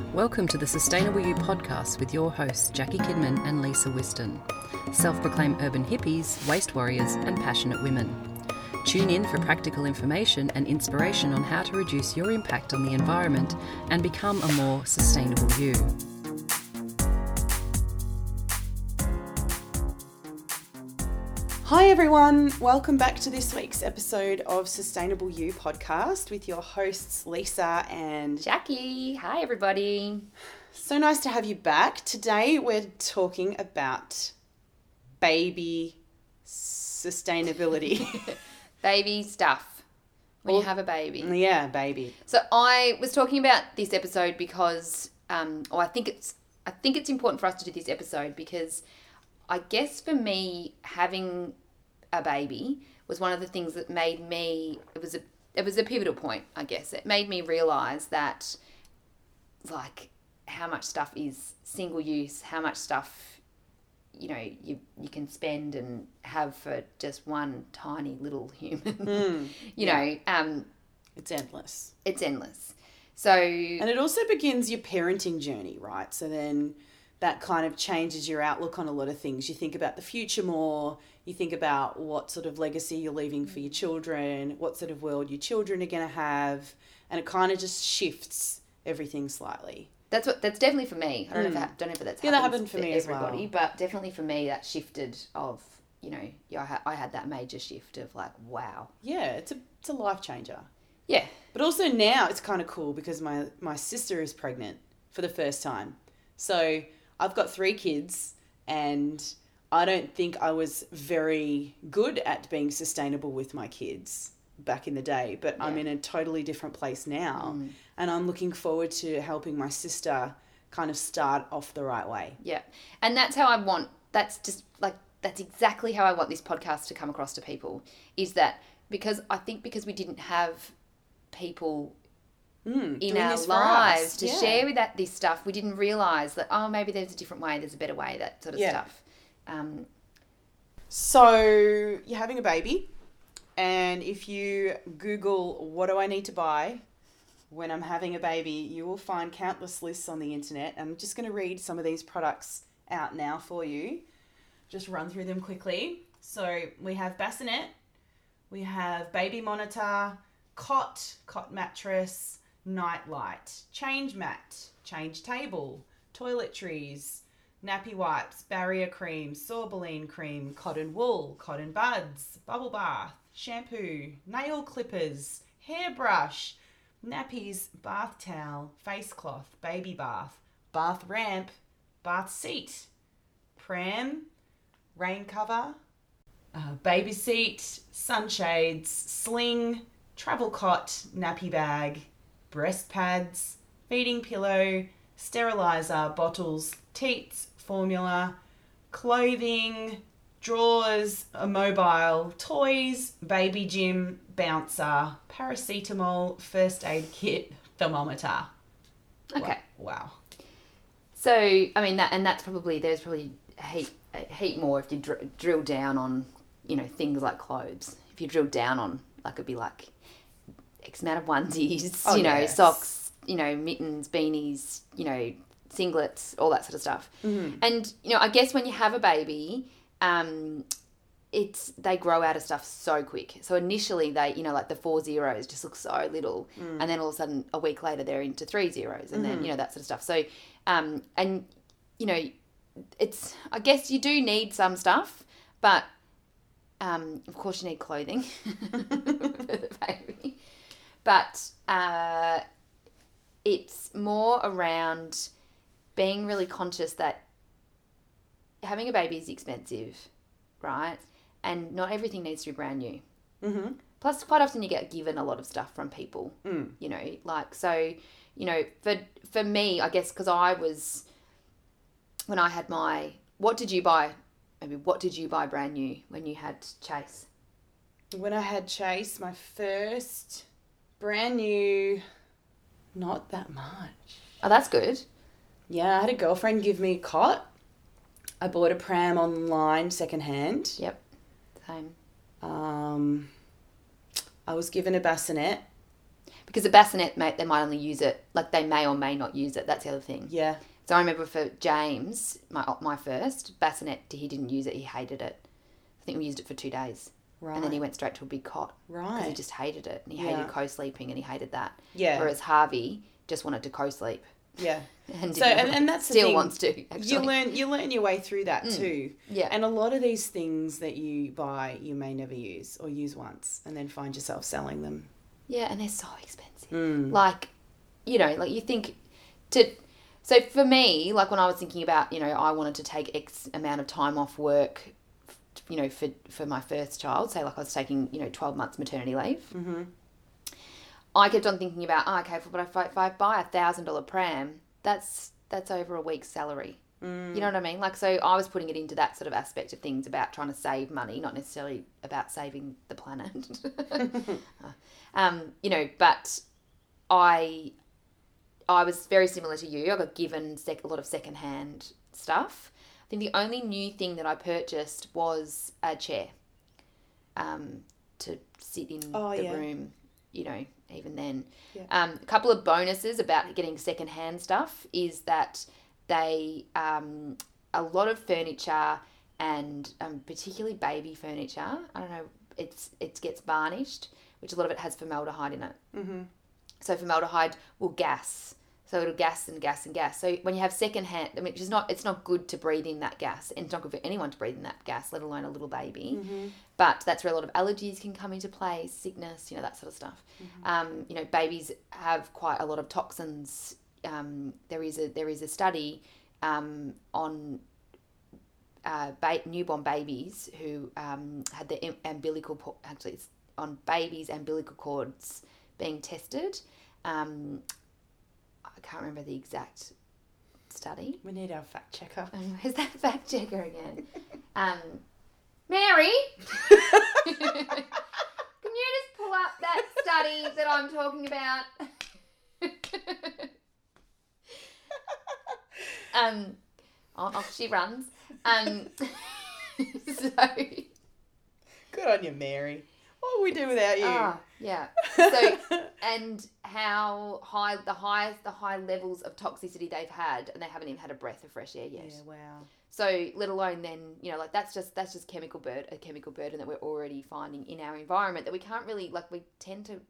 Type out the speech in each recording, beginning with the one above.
Welcome to the Sustainable You podcast with your hosts Jackie Kidman and Lisa Whiston, self-proclaimed urban hippies, waste warriors and passionate women. Tune in for practical information and inspiration on how to reduce your impact on the environment and become a more sustainable you. Hi everyone, welcome back to this week's episode of Sustainable You podcast with your hosts Lisa and Jackie. Hi everybody. So nice to have you back. Today we're talking about baby sustainability. Baby stuff when you have a baby. Yeah, baby. So I was talking about this episode because I think it's important for us to do this episode because I guess for me, having a baby was one of the things that made me, it was a pivotal point, I guess. It made me realise that, like, how much stuff is single use, how much stuff, you can spend and have for just one tiny little human. It's endless. It's endless. So... And it also begins your parenting journey, right? So then... that kind of changes your outlook on a lot of things. You think about the future more. You think about what sort of legacy you're leaving for your children, what sort of world your children are going to have, and it kind of just shifts everything slightly. That's definitely for me. I don't know if that's that happened for me as well. But definitely for me that shifted of I had that major shift of like, wow. Yeah, it's a life changer. Yeah, but also now it's kind of cool because my sister is pregnant for the first time, so. I've got 3 kids and I don't think I was very good at being sustainable with my kids back in the day, but yeah. I'm in a totally different place now and I'm looking forward to helping my sister kind of start off the right way. Yeah. And that's exactly how I want this podcast to come across to people, is that because we didn't have people in our lives to share with this stuff, we didn't realise that, maybe there's a different way, there's a better way, that sort of stuff. So you're having a baby, and if you Google what do I need to buy when I'm having a baby, you will find countless lists on the internet. I'm just going to read some of these products out now for you, just run through them quickly. So we have bassinet, we have baby monitor, cot mattress, night light, change mat, change table, toiletries, nappy wipes, barrier cream, sorbeline cream, cotton wool, cotton buds, bubble bath, shampoo, nail clippers, hairbrush, nappies, bath towel, face cloth, baby bath ramp, bath seat, pram, rain cover, baby seat, sunshades, sling, travel cot, nappy bag, breast pads, feeding pillow, sterilizer, bottles, teats, formula, clothing, drawers, a mobile, toys, baby gym, bouncer, paracetamol, first aid kit, thermometer. Okay. Wow. So, I mean, there's probably a heap more if you drill down on, things like clothes. If you drill down on, it'd be like X amount of onesies, socks, mittens, beanies, singlets, all that sort of stuff. Mm-hmm. And, I guess when you have a baby, they grow out of stuff so quick. So initially they, the 4 zeros just look so little. And then all of a sudden a week later they're into 3 zeros and then, that sort of stuff. So, it's, I guess you do need some stuff, but, of course you need clothing for the baby. But it's more around being really conscious that having a baby is expensive, right? And not everything needs to be brand new. Mm-hmm. Plus, quite often you get given a lot of stuff from people, for me, I guess, because when I had what did you buy brand new when you had Chase? When I had Chase, my first... brand new, not that much. Oh, that's good. Yeah, I had a girlfriend give me a cot. I bought a pram online secondhand. Yep, same. I was given a bassinet. because a bassinet, they might only use it, like they may or may not use it. That's the other thing. Yeah. So I remember for James, my first bassinet, he didn't use it. He hated it. I think we used it for 2 days. Right. And then he went straight to a big cot. Right. Because he just hated it. And he hated co-sleeping and he hated that. Yeah. Whereas Harvey just wanted to co-sleep. Yeah. And so and that's the still thing. wants to, actually. You learn your way through that too. Yeah. And a lot of these things that you buy, you may never use or use once and then find yourself selling them. Yeah, and they're so expensive. Like, like you think so for me, like when I was thinking about, I wanted to take X amount of time off work, for my first child, say like I was taking, 12 months maternity leave. Mm-hmm. I kept on thinking about, but if I buy $1,000 pram, that's over a week's salary. You know what I mean? Like, so I was putting it into that sort of aspect of things about trying to save money, not necessarily about saving the planet. But I was very similar to you. I got given a lot of secondhand stuff. I think the only new thing that I purchased was a chair to sit in the room, even then. Yeah. A couple of bonuses about getting secondhand stuff is that they, a lot of furniture and particularly baby furniture, I don't know, it gets varnished, which a lot of it has formaldehyde in it. Mm-hmm. So formaldehyde will gas. So it'll gas and gas and gas. So when you have secondhand, it's not good to breathe in that gas. And it's not good for anyone to breathe in that gas, let alone a little baby. Mm-hmm. But that's where a lot of allergies can come into play, sickness, that sort of stuff. Mm-hmm. Babies have quite a lot of toxins. There is a study on newborn babies who had their umbilical, actually it's on babies' umbilical cords being tested. I can't remember the exact study. We need our fact checker. Where's that fact checker again? Mary, can you just pull up that study that I'm talking about? Off she runs. So good on you, Mary. What would we do without you? Oh, yeah. So, and how high the high levels of toxicity they've had, and they haven't even had a breath of fresh air yet. Yeah, wow. So, let alone then, that's just a chemical burden that we're already finding in our environment that we can't really, we tend to,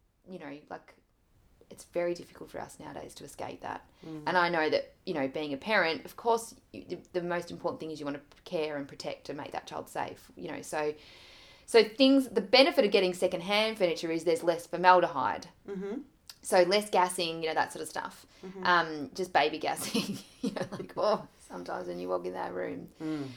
it's very difficult for us nowadays to escape that. And I know that, being a parent, of course, the most important thing is you want to care and protect to make that child safe, So the benefit of getting secondhand furniture is there's less formaldehyde. Mm-hmm. So less gassing, that sort of stuff. Mm-hmm. Just baby gassing, sometimes when you walk in that room.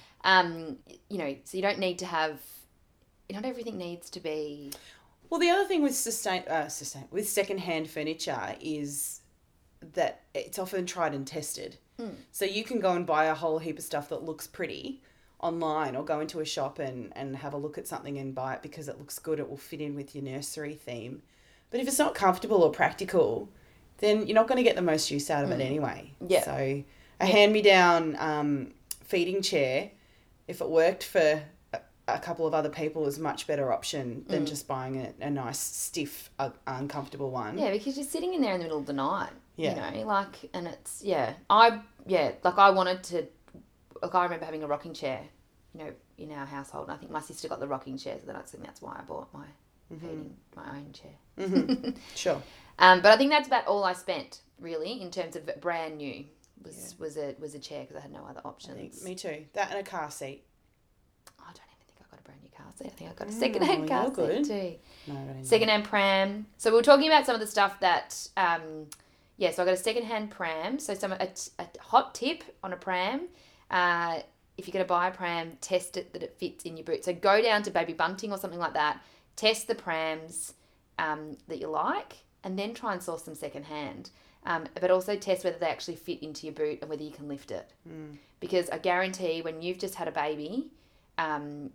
So you don't need to have, not everything needs to be. Well, the other thing with with secondhand furniture is that it's often tried and tested. So you can go and buy a whole heap of stuff that looks pretty online, or go into a shop and have a look at something and buy it because it looks good, it will fit in with your nursery theme. But if it's not comfortable or practical, then you're not going to get the most use out of it anyway. Yeah. So a hand-me-down feeding chair, if it worked for a couple of other people, is a much better option than just buying a nice, stiff, uncomfortable one. Yeah, because you're sitting in there in the middle of the night, yeah. And it's, I wanted to, I remember having a rocking chair, in our household. And I think my sister got the rocking chair, so that's why I bought my own chair. Mm-hmm. Sure. But I think that's about all I spent, really, in terms of brand new. Was a chair because I had no other options. Me too. That and a car seat. I don't even think I got a brand new car seat. I think I got a second-hand car seat too. No, I don't. Second-hand pram. So we were talking about some of the stuff that, so I got a second-hand pram. So a hot tip on a pram. If you're going to buy a pram, test it that it fits in your boot. So go down to Baby Bunting or something like that, test the prams that you like, and then try and source them secondhand. But also test whether they actually fit into your boot and whether you can lift it. Because I guarantee when you've just had a baby, and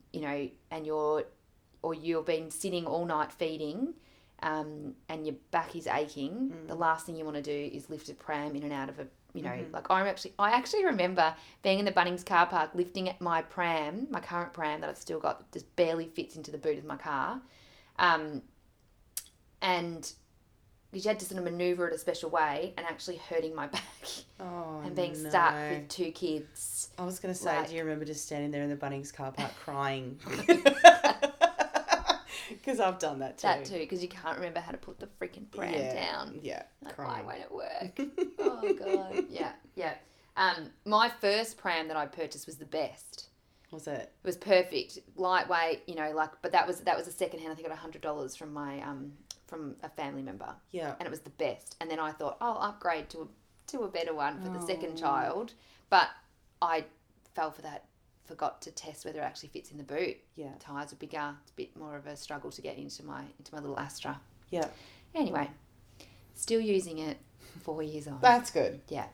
you've been sitting all night feeding, and your back is aching, the last thing you want to do is lift a pram in and out of a, I actually remember being in the Bunnings car park, lifting at my pram, my current pram that I've still got, that just barely fits into the boot of my car. And because you had to sort of manoeuvre it a special way, and actually hurting my back and being no. stuck with 2 kids. I was going to say, Like- do you remember just standing there in the Bunnings car park crying? Because I've done that too. That too, because you can't remember how to put the freaking pram down. Yeah, Like, crying. why won't it work? Oh, God. Yeah. My first pram that I purchased was the best. Was it? It was perfect, lightweight, but that was a second hand. I think I got $100 from my from a family member, Yeah. and it was the best. And then I thought, I'll upgrade to a better one for the second child, but I fell for that. Forgot to test whether it actually fits in the boot. Yeah. Tires are bigger. It's a bit more of a struggle to get into my little Astra. Yeah. Anyway, still using it 4 years on. That's good. Yeah.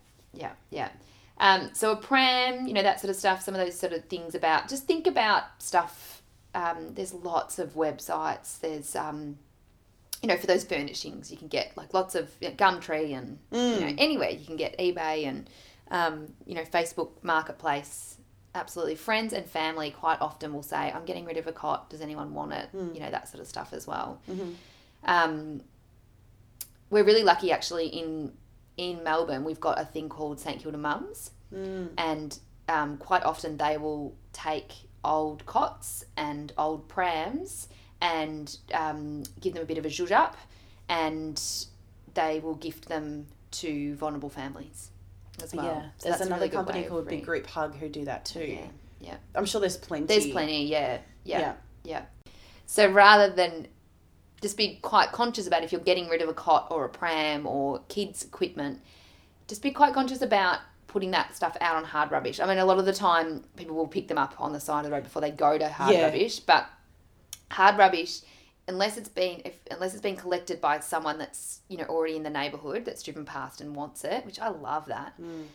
So a pram, that sort of stuff, some of those sort of things about, just think about stuff. There's lots of websites. There's, for those furnishings, you can get like lots of Gumtree and, anywhere you can get eBay and, Facebook Marketplace. Absolutely. Friends and family quite often will say, I'm getting rid of a cot. Does anyone want it? That sort of stuff as well. Mm-hmm. We're really lucky actually in Melbourne. We've got a thing called St Kilda Mums. And quite often they will take old cots and old prams and give them a bit of a zhuzh up, and they will gift them to vulnerable families as well. Yeah. So There's that's a another really good company way of called Big Group Hug who do that too. Yeah. I'm sure there's plenty. There's plenty, yeah. So rather than just be quite conscious about if you're getting rid of a cot or a pram or kids' equipment, just be quite conscious about putting that stuff out on hard rubbish. I mean, a lot of the time people will pick them up on the side of the road before they go to hard rubbish, but hard rubbish, unless it's been collected by someone that's already in the neighbourhood that's driven past and wants it, which I love that,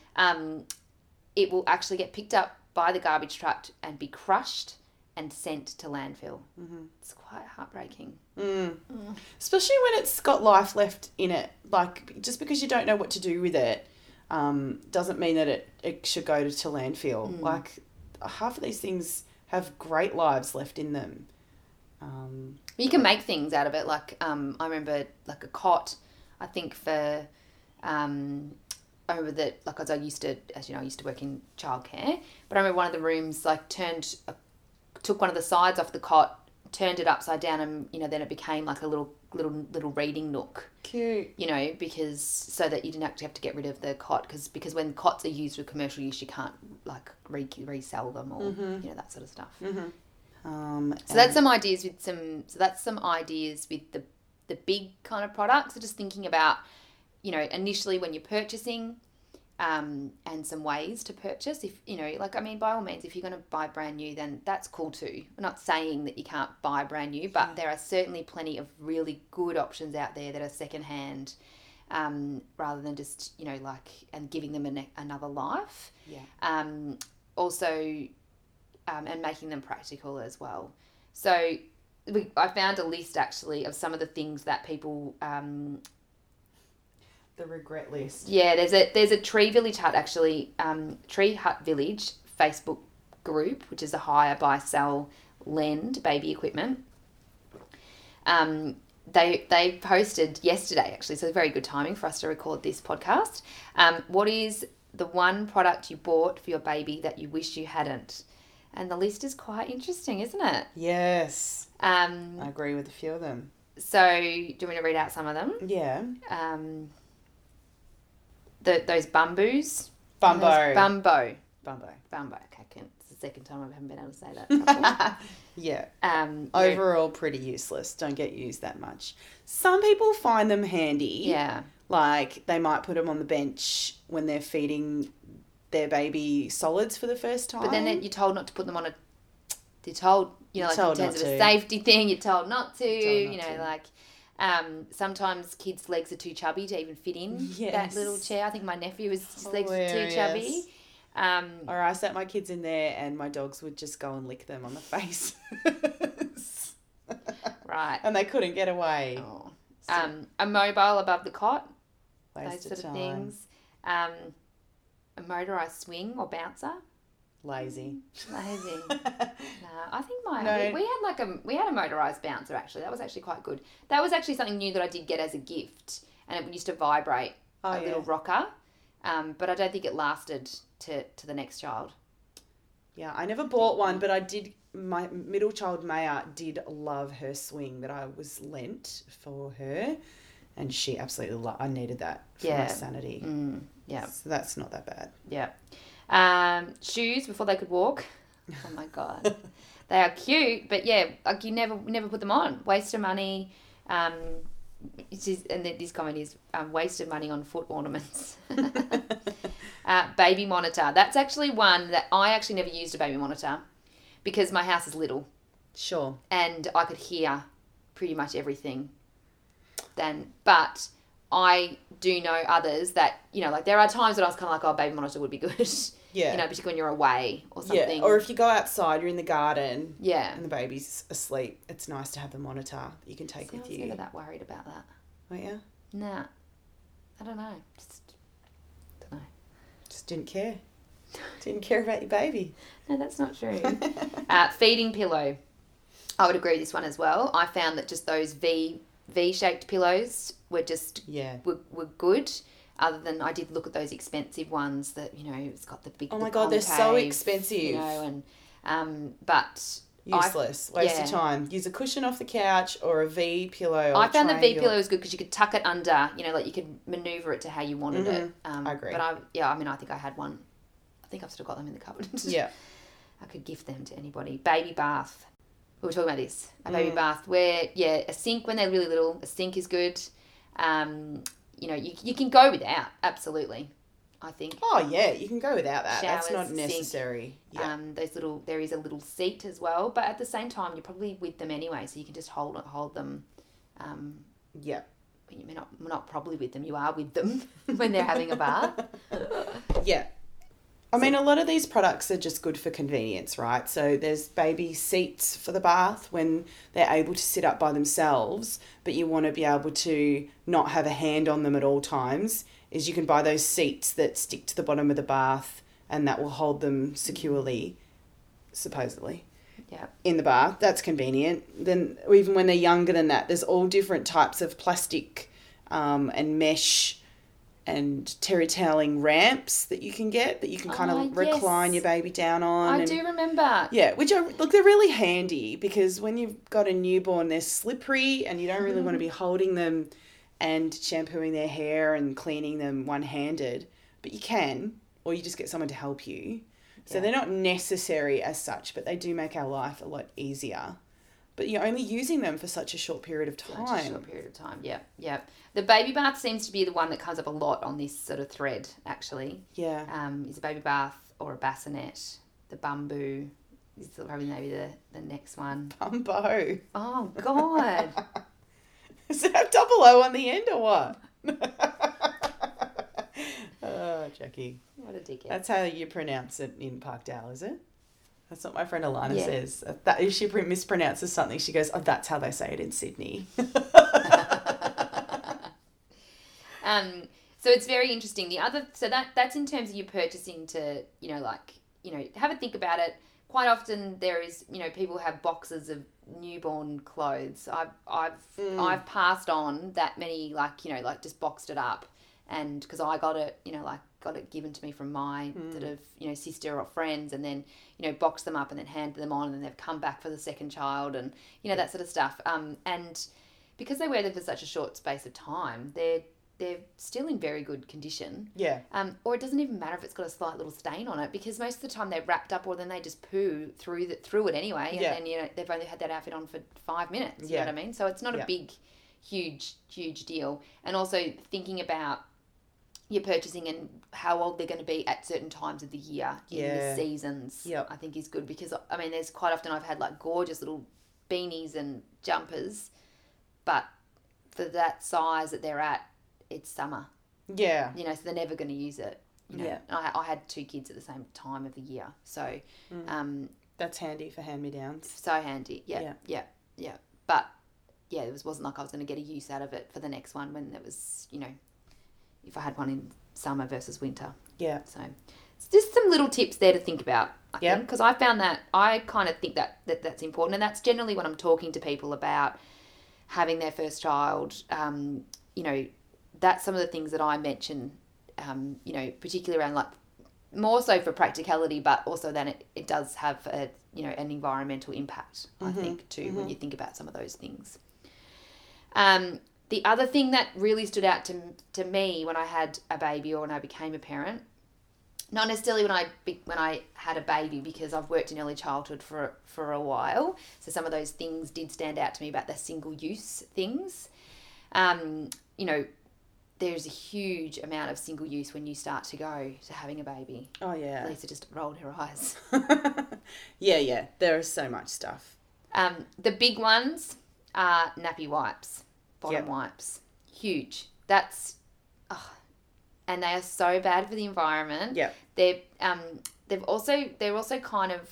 it will actually get picked up by the garbage truck and be crushed and sent to landfill. It's quite heartbreaking. Especially when it's got life left in it. Like, just because you don't know what to do with it doesn't mean that it should go to landfill. Like, half of these things have great lives left in them. You can make things out of it. Like, I remember like a cot, I think for, I remember that, like, as I used to work in childcare, but I remember one of the rooms, like, took one of the sides off the cot, turned it upside down, and, then it became like a little reading nook. Cute. Because so that you didn't actually have to get rid of the cot, because when cots are used for commercial use, you can't, like, resell them or, that sort of stuff. So that's some ideas with the big kind of products. So just thinking about, initially when you're purchasing, and some ways to purchase. If, by all means, if you're going to buy brand new, then that's cool too. I'm not saying that you can't buy brand new, but there are certainly plenty of really good options out there that are secondhand, rather than just, and giving them another life. Yeah. Also, and making them practical as well. So I found a list actually of some of the things that people, the regret list. Yeah, there's a Tree Village Hut actually, Tree Hut Village Facebook group, which is a hire, buy, sell, lend baby equipment. They posted yesterday actually, so it's very good timing for us to record this podcast. What is the one product you bought for your baby that you wish you hadn't? And the list is quite interesting, isn't it? Yes. I agree with a few of them. So, do you want me to read out some of them? Yeah. Those bumboos. Bumbo. Bumbo. Okay, it's the second time I haven't been able to say that properly. Yeah. Overall, pretty useless. Don't get used that much. Some people find them handy. Yeah. Like, they might put them on the bench when they're feeding their baby solids for the first time. But then you're told not to put them on you're told, in terms of a to. safety thing, you're told not to, to. Sometimes kids' legs are too chubby to even fit in Yes. that little chair. I think my nephew his legs were too chubby. Or I sat my kids in there and my dogs would just go and lick them on the face. Right. And they couldn't get away. Oh. A mobile above the cot, Waste those sort of of time. things. A motorised swing or bouncer. Lazy. No, I think No. we had a motorised bouncer actually. That was actually quite good. That was actually something new that I did get as a gift. and it used to vibrate Oh, a little rocker. But I don't think it lasted to the next child. Yeah, I never bought one, but I did. My middle child, Maya, did love her swing that I was lent for her. And she absolutely I needed that for my sanity. Yeah. So that's not that bad. Yeah. Shoes before they could walk. Oh, my God. They are cute, but, yeah, like you never put them on. Waste of money. And this comment is waste of money on foot ornaments. Baby monitor. That's actually one that I actually never used a baby monitor because my house is little. Sure. And I could hear pretty much everything. But I do know others that, like there are times that I was kind of like, oh, baby monitor would be good. Yeah. Particularly when you're away or something. Yeah, or if you go outside, you're in the garden. Yeah. And the baby's asleep. It's nice to have the monitor that you can take with you. I was never that worried about that. Weren't you? Nah. I don't know. Just don't know. Just didn't care. Didn't care about your baby. No, that's not true. Feeding pillow. I would agree with this one as well. I found that just those V-shaped pillows were just were good. Other than I did look at those expensive ones that it's got the big. Oh my God, they're so expensive. But useless, waste of time. Use a cushion off the couch or a V pillow. I found the V pillow was good because you could tuck it under. Like you could maneuver it to how you wanted it. I agree. But I think I had one. I think I've still got them in the cupboard. Yeah, I could gift them to anybody. Baby bath. We were talking about this. A baby bath where, a sink when they're really little. A sink is good. You can go without, absolutely, I think. Oh, yeah, you can go without that. Showers, that's not necessary. Sink, there is a little seat as well, but at the same time, you're probably with them anyway, so you can just hold them. Yeah. You're not probably with them, you are with them when they're having a bath. Yeah. I mean, a lot of these products are just good for convenience, right? So there's baby seats for the bath when they're able to sit up by themselves, but you want to be able to not have a hand on them at all times, is you can buy those seats that stick to the bottom of the bath and that will hold them securely, supposedly, in the bath. That's convenient. Then even when they're younger than that, there's all different types of plastic and mesh and terry toweling ramps that you can get that you can kind of recline your baby down on. I do remember. Yeah, they're really handy because when you've got a newborn, they're slippery and you don't really want to be holding them and shampooing their hair and cleaning them one-handed, but you can, or you just get someone to help you. So they're not necessary as such, but they do make our life a lot easier. But you're only using them for such a short period of time. Yeah. The baby bath seems to be the one that comes up a lot on this sort of thread, actually. Yeah. Is a baby bath or a bassinet. The bamboo is probably maybe the next one. Bumbo. Oh, God. Does it have double O on the end or what? Oh, Jackie. What a dickhead. That's how you pronounce it in Parkdale, is it? That's what my friend Alana says. That if she mispronounces something, she goes, "Oh, that's how they say it in Sydney." So it's very interesting. That's in terms of you purchasing to, have a think about it. Quite often there is, people have boxes of newborn clothes. I've passed on that many, just boxed it up, and because I got it, got it given to me from my sort of, sister or friends, and then, boxed them up and then handed them on, and then they've come back for the second child and, that sort of stuff. And because they wear them for such a short space of time, they're still in very good condition. Yeah. Or it doesn't even matter if it's got a slight little stain on it, because most of the time they're wrapped up, or then they just poo through it anyway. And then, they've only had that outfit on for 5 minutes. You know what I mean? So it's not a big, huge deal. And also thinking about your purchasing and how old they're going to be at certain times of the year in the seasons, I think is good, because I mean, there's quite often I've had like gorgeous little beanies and jumpers, but for that size that they're at, it's summer. Yeah. So they're never going to use it. Yeah. I had 2 kids at the same time of the year, so that's handy for hand-me-downs. So handy. Yeah. But it wasn't like I was going to get a use out of it for the next one when it was, if I had one in summer versus winter. Yeah. So it's just some little tips there to think about, I think, because I found that I kind of think that's important, and that's generally when I'm talking to people about having their first child, that's some of the things that I mention, particularly around like more so for practicality, but also then it does have an environmental impact, I think, too, when you think about some of those things. The other thing that really stood out to me when I had a baby or when I became a parent, not necessarily when I had a baby, because I've worked in early childhood for a while, so some of those things did stand out to me about the single-use things. There's a huge amount of single use when you start to go to having a baby. Oh, yeah. Lisa just rolled her eyes. Yeah. There is so much stuff. The big ones are nappy wipes, bottom wipes. Huge. That's... and they are so bad for the environment. Yeah. They're also kind of,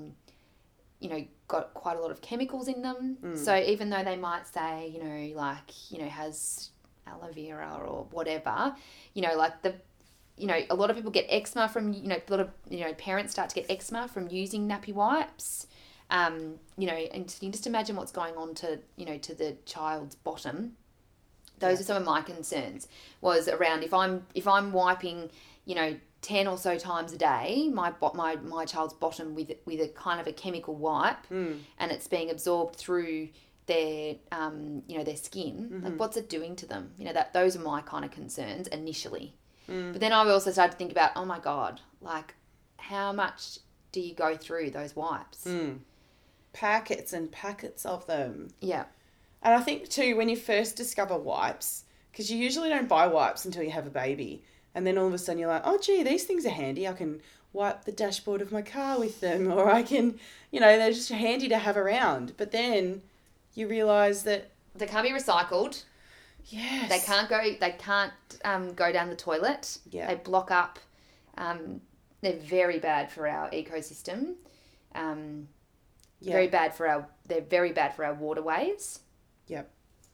got quite a lot of chemicals in them. So even though they might say, has aloe vera or whatever, a lot of people get eczema from, a lot of, parents start to get eczema from using nappy wipes. And you can just imagine what's going on to the child's bottom. Those are some of my concerns, was around if I'm wiping, 10 or so times a day, my child's bottom with a kind of a chemical wipe, and it's being absorbed through their their skin, like what's it doing to them? Those are my kind of concerns initially. But then I also started to think about, oh my God, like how much do you go through those wipes? Packets and packets of them. Yeah. And I think too, when you first discover wipes, because you usually don't buy wipes until you have a baby, and then all of a sudden you're like, oh gee, these things are handy. I can wipe the dashboard of my car with them, or I can, they're just handy to have around. But then you realise that they can't be recycled. Yes. They can't go down the toilet. Yeah. They block up. They're very bad for our ecosystem. They're very bad for our waterways. Yep.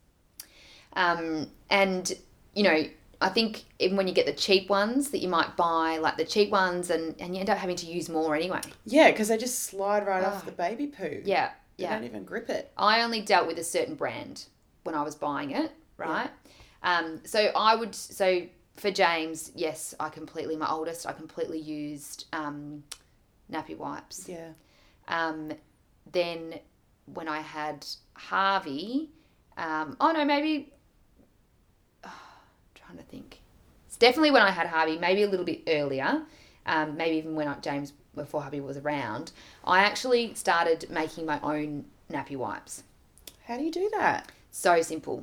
And I think even when you get the cheap ones that you might buy, like the cheap ones, and you end up having to use more anyway. Yeah, because they just slide right off the baby poo. Yeah. They don't even grip it. I only dealt with a certain brand when I was buying it, right? Yeah. So for James, yes, my oldest, I completely used nappy wipes. Yeah. Then when I had Harvey, trying to think. It's definitely when I had Harvey, maybe a little bit earlier, maybe even before Harvey was around, I actually started making my own nappy wipes. How do you do that? So simple.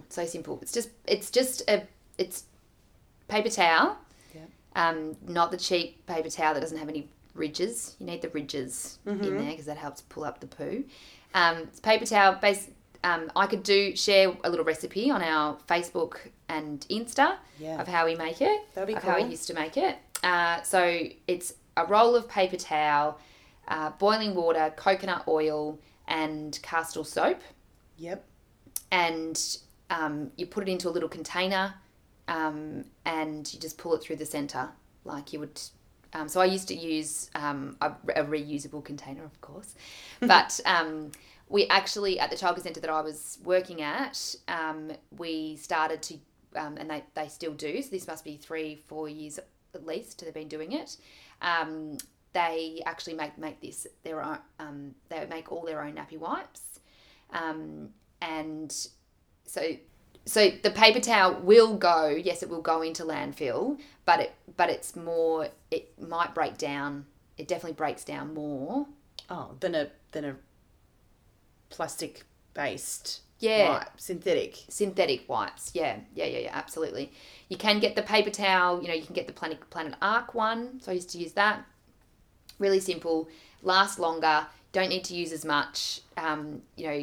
It's paper towel. Yeah. Not the cheap paper towel that doesn't have any ridges. You need the ridges in there because that helps pull up the poo. It's paper towel based. I could share a little recipe on our Facebook and Insta of how we make it. That'd be cool. How I used to make it. So it's a roll of paper towel, boiling water, coconut oil, and castor soap. Yep. And you put it into a little container, and you just pull it through the centre like you would. So I used to use a reusable container, of course, but we actually, at the childcare centre that I was working at, we started to, and they still do, so this must be 3-4 years at least they've been doing it. They actually make this their own, they make all their own nappy wipes. And so the paper towel will go, yes, it will go into landfill, but it's more, it might break down, it definitely breaks down more. Oh, than a plastic based wipe, synthetic wipes. Yeah, absolutely. You can get the paper towel, you can get the Planet Arc one, so I used to use that. Really simple, lasts longer, don't need to use as much, and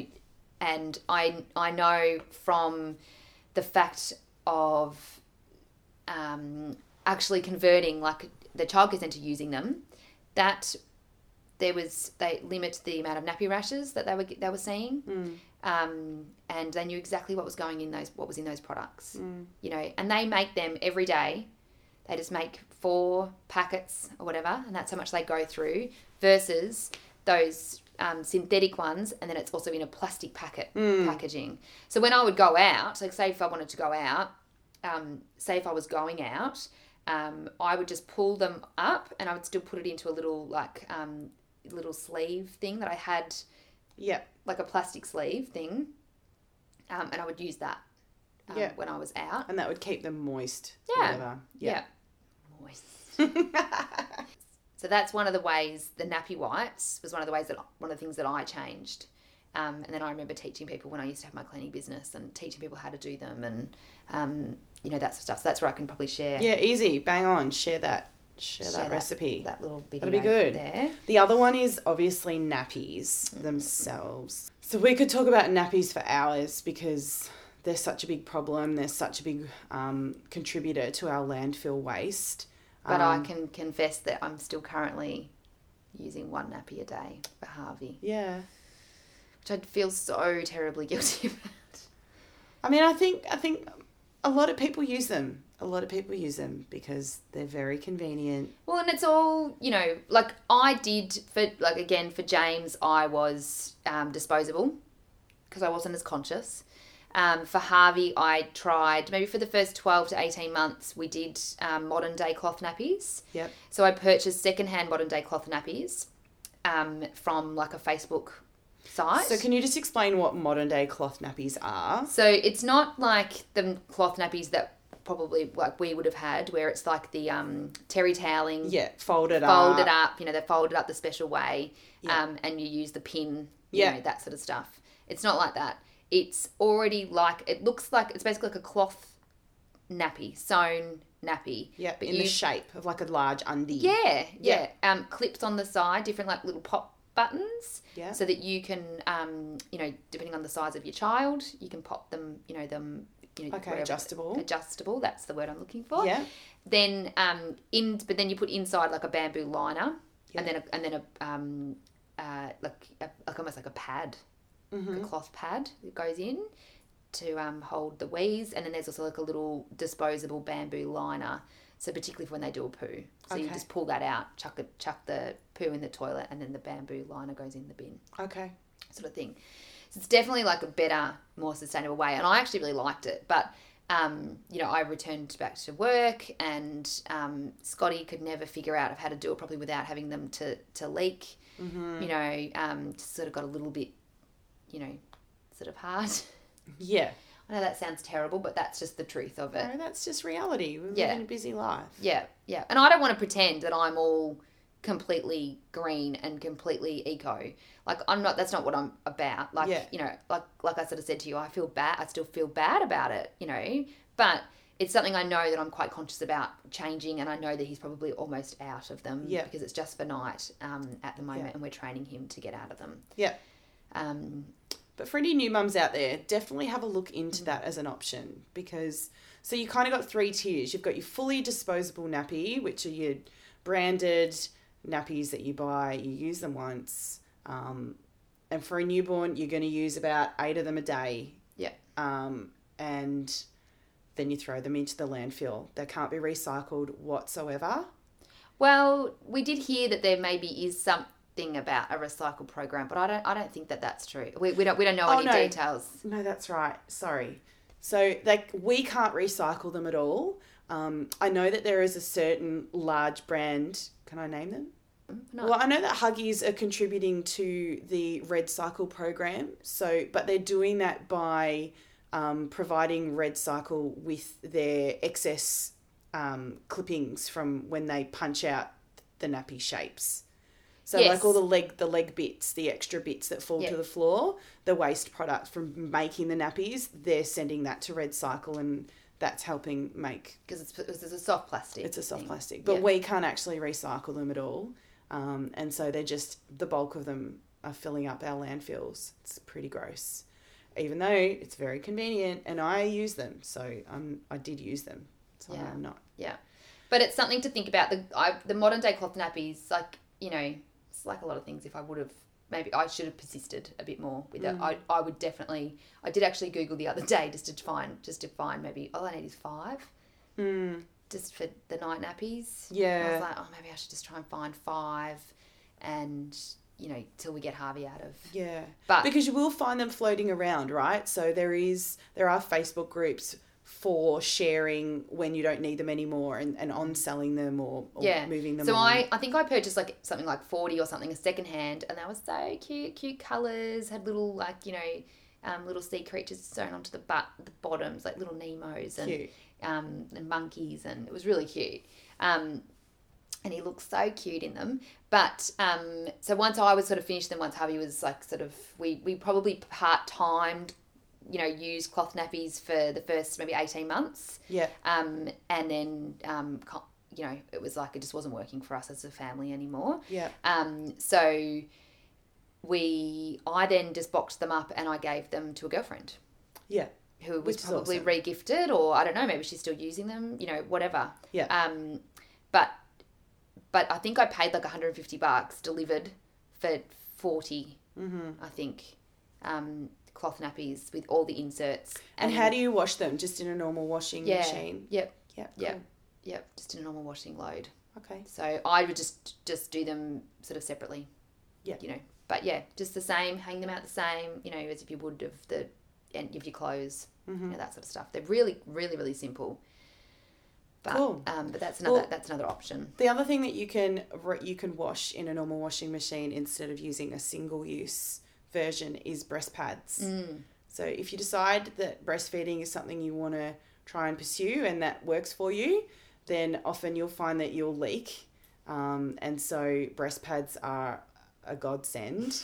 I know from the fact of actually converting, like the childcare centre using them, that they limit the amount of nappy rashes that they were seeing, and they knew exactly what was in those products, and they make them every day. They just make 4 packets or whatever, and that's how much they go through, versus those synthetic ones, and then it's also in a plastic packaging. So when I would go out, like say if I wanted to go out, say if I was going out, I would just pull them up and I would still put it into a little little sleeve thing that I had, like a plastic sleeve thing, and I would use that when I was out, and that would keep them moist. Yeah, moist. So that's one of the ways. The nappy wipes was one of the things that I changed. And then I remember teaching people when I used to have my cleaning business and teaching people how to do them and, that sort of stuff. So that's where I can probably share. Yeah, easy. Bang on. Share that recipe. That little video. That'd be good. There. The other one is obviously nappies themselves. So we could talk about nappies for hours because they're such a big problem. They're such a big contributor to our landfill waste. But I can confess that I'm still currently using one nappy a day for Harvey. Yeah. Which I feel so terribly guilty about. I mean, I think a lot of people use them. A lot of people use them because they're very convenient. Well, and it's all, like I did for James, I was disposable because I wasn't as conscious. For Harvey, I tried, maybe for the first 12 to 18 months, we did modern day cloth nappies. Yep. So I purchased secondhand modern day cloth nappies from like a Facebook site. So can you just explain what modern day cloth nappies are? So it's not like the cloth nappies that probably like we would have had where it's like the terry toweling. Yeah, folded up. They're folded up the special way and you use the pin, that sort of stuff. It's not like that. It's already it's basically like a cloth nappy, sewn nappy. Yeah, but in the shape of like a large undie. Yeah. Clips on the side, different like little pop buttons. Yeah. So that you can, depending on the size of your child, you can pop them, Okay, adjustable. Adjustable, that's the word I'm looking for. Yeah. Then but then you put inside like a bamboo liner, and then almost like a pad. A cloth pad that goes in to hold the wheeze, and then there's also like a little disposable bamboo liner, so particularly for when they do a poo, so you just pull that out, chuck the poo in the toilet, and then the bamboo liner goes in the bin, sort of thing. So it's definitely like a better, more sustainable way, and I actually really liked it. But I returned back to work, and Scotty could never figure out how to do it properly without having them to leak. Just sort of got a little bit sort of hard. Yeah. I know that sounds terrible, but that's just the truth of it. No, that's just reality. We're living a busy life. Yeah. And I don't want to pretend that I'm all completely green and completely eco. Like I'm not, that's not what I'm about. Like, like I sort of said to you, I still feel bad about it, but it's something I know that I'm quite conscious about changing, and I know that he's probably almost out of them because it's just for night at the moment, and we're training him to get out of them. Yeah. But for any new mums out there, definitely have a look into that as an option, because so you kind of got 3 tiers. You've got your fully disposable nappy, which are your branded nappies that you buy, you use them once. And for a newborn, you're going to use about 8 of them a day. Yeah. And then you throw them into the landfill. They can't be recycled whatsoever. Well, we did hear that there maybe is something about a recycle program, but I don't think that that's true. We don't know any details. No, that's right. Sorry. So we can't recycle them at all. I know that there is a certain large brand. Can I name them? No. Well, I know that Huggies are contributing to the Red Cycle program. But they're doing that by providing Red Cycle with their excess clippings from when they punch out the nappy shapes. So like all the leg bits, the extra bits that fall to the floor, the waste product from making the nappies, they're sending that to Red Cycle, and that's helping make... Because it's a soft plastic. It's a soft plastic. But we can't actually recycle them at all. And so they're just... The bulk of them are filling up our landfills. It's pretty gross. Even though it's very convenient and I use them. So I did use them. So I'm not. Yeah. But it's something to think about. The modern day cloth nappies, like, it's like a lot of things. If I would have, maybe I should have persisted a bit more with it. I would definitely, I did actually Google the other day just to find maybe, all I need is 5. Just for the night nappies. Yeah. And I was like, maybe I should just try and find 5 and, till we get Harvey out of. Yeah. But because you will find them floating around, right? So there are Facebook groups for sharing when you don't need them anymore and on selling them or moving them so on. I think I purchased like something like 40 or something a second hand, and they were so cute colours, had little like, you know, little sea creatures sewn onto the bottoms, like little Nemos and monkeys, and it was really cute. And he looked so cute in them. But so once I was sort of finished them, once hubby was like sort of, we probably part-timed, you know, used cloth nappies for the first maybe 18 months. Yeah. And then, you know, it was like it just wasn't working for us as a family anymore. Yeah. So I then just boxed them up and I gave them to a girlfriend. Yeah. Who was Which is probably awesome. re-gifted, or I don't know, maybe she's still using them, you know, whatever. Yeah. But I think I paid like $150 delivered for 40, I think, cloth nappies with all the inserts. And how do you wash them? Just in a normal washing machine? Yep. Yeah. Cool. Yep. Just in a normal washing load. Okay. So I would just do them sort of separately. Yeah. You know, but yeah, just the same, hang them out the same, you know, as if you would of the end of your clothes, you know, that sort of stuff. They're really, really, really simple. But, Cool. But that's another option. The other thing that you can wash in a normal washing machine instead of using a single-use version is breast pads. So if you decide that breastfeeding is something you want to try and pursue and that works for you, then often you'll find that you'll leak. And so breast pads are a godsend.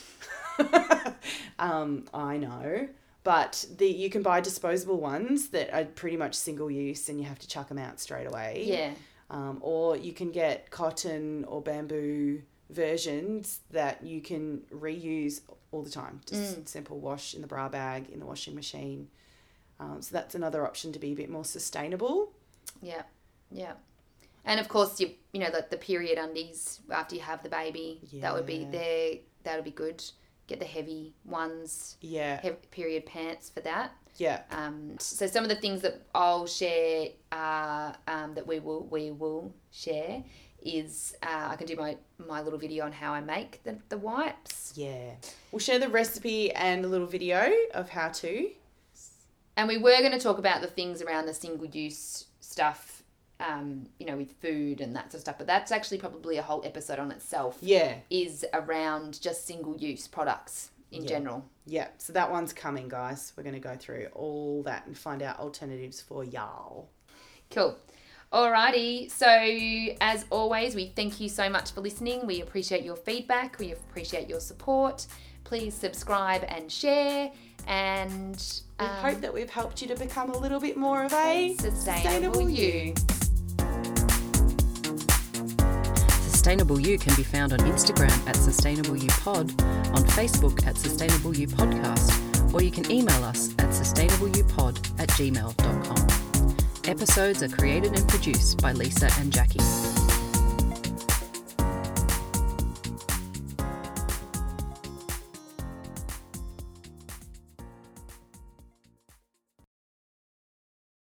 I know. But you can buy disposable ones that are pretty much single use and you have to chuck them out straight away. Yeah. Or you can get cotton or bamboo versions that you can reuse all the time. Just simple wash in the bra bag, in the washing machine. So that's another option to be a bit more sustainable. Yeah. Yeah. And of course, you know, the period undies after you have the baby, that would be good. Get the heavy ones. Yeah. Period pants for that. Yeah. So some of the things that I'll share that we will share is I can do my little video on how I make the wipes. Yeah. We'll share the recipe and a little video of how to. And we were going to talk about the things around the single-use stuff, you know, with food and that sort of stuff. But that's actually probably a whole episode on itself. Yeah. Is around just single-use products in general. Yeah. So that one's coming, guys. We're going to go through all that and find out alternatives for y'all. Cool. Alrighty. So as always, we thank you so much for listening. We appreciate your feedback. We appreciate your support. Please subscribe and share. And we hope that we've helped you to become a little bit more of a sustainable you. Sustainable You can be found on Instagram at SustainableUPod, on Facebook at SustainableUPodcast, or you can email us at sustainableupod@gmail.com. Episodes are created and produced by Lisa and Jackie.